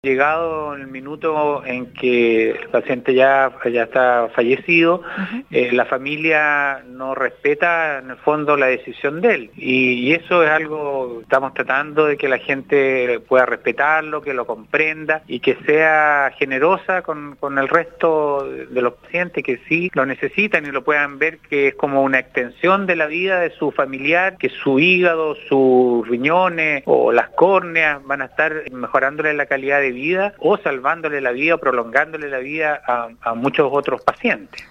Llegado el minuto en que el paciente ya está fallecido, la familia no respeta en el fondo la decisión de él, y eso es algo que estamos tratando de que la gente pueda respetarlo, que lo comprenda y que sea generosa con el resto de los pacientes que sí lo necesitan y lo puedan ver que es como una extensión de la vida de su familiar, que su hígado, sus riñones o las córneas van a estar mejorándole la calidad de vida o salvándole la vida o prolongándole la vida a muchos otros pacientes.